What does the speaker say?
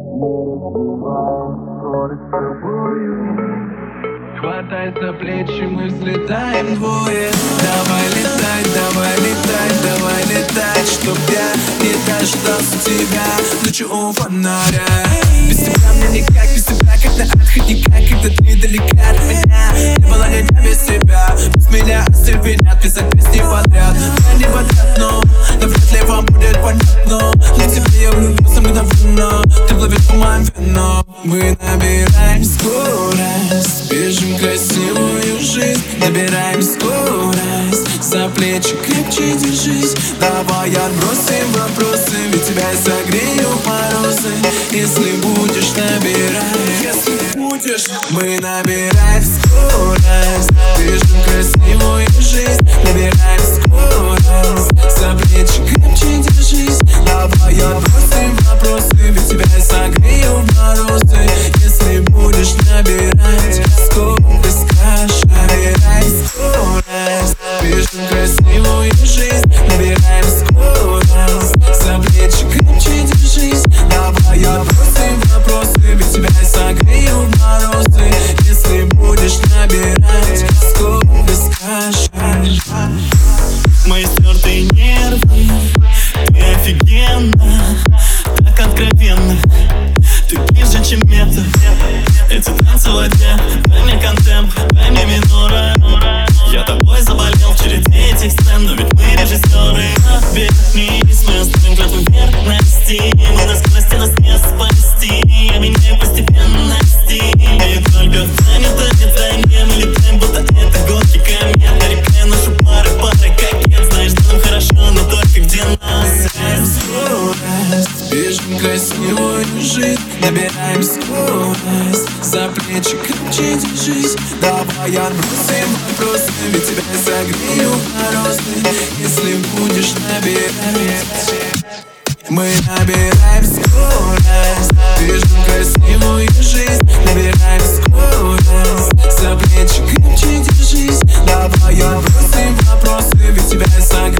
Хватай за плечи, мы взлетаем двое. Давай летать, давай летать, давай летать, чтоб я не дождался тебя ночью у фонаря. Без тебя мне никак, без тебя как на отходника, когда ты далека от меня. Не было ни дня без тебя, пусть меня остервенят, писать песни подряд. Я не подряд, но вряд ли вам будет понятно. Для тебя я влюбился мгновенно, ты плывешь по моим венам. Мы набираем скорость, бежим красивую жизнь. Набираем скорость, за плечи крепче держись. Давай отбросим вопросы, ведь тебя я согрею морозы. Если будешь набирать, если будешь. Мы набираем скорость, бежим красивую жизнь. Набираем скорость, за плечи крепче держись. Давай отбросим вопросы, ведь тебя я согрею морозы. Если будешь набирать скорость, скажешь. Набирай скорость, бежим красивую жизнь. Набираем скорость, за плечи крепче держись. Давай отбросим вопросы, ведь тебя я согрею морозы. Если будешь набирать скорость, скажешь. Мои стертые нервы, ты офигенно, так откровенно. Ты ближе, чем метр. Эти танцы в воде, дай мне контемп, дай мне минора. Я тобой заболел в череде этих сцен, но ведь мы режиссеры. Обернись, мы оставим клятву верности. Мы на скорости, нас не спасти. Я меняю постепенности. И только танец, мы летаем, будто это гонки комет. Нарекая нашу пару, кокет. Знаешь, что нам хорошо, но только где нас. Скорость, бежим красивую жизнь. Набираем скорость, за плечи крепче держись. Давай отбросим вопросы, ведь тебя я согрею морозы. Если будешь набирать. Мы набираем скорость, бежим красивую жизнь. Набираем скорость, за плечи крепче держись. Давай отбросим вопросы, ведь тебя я согрею.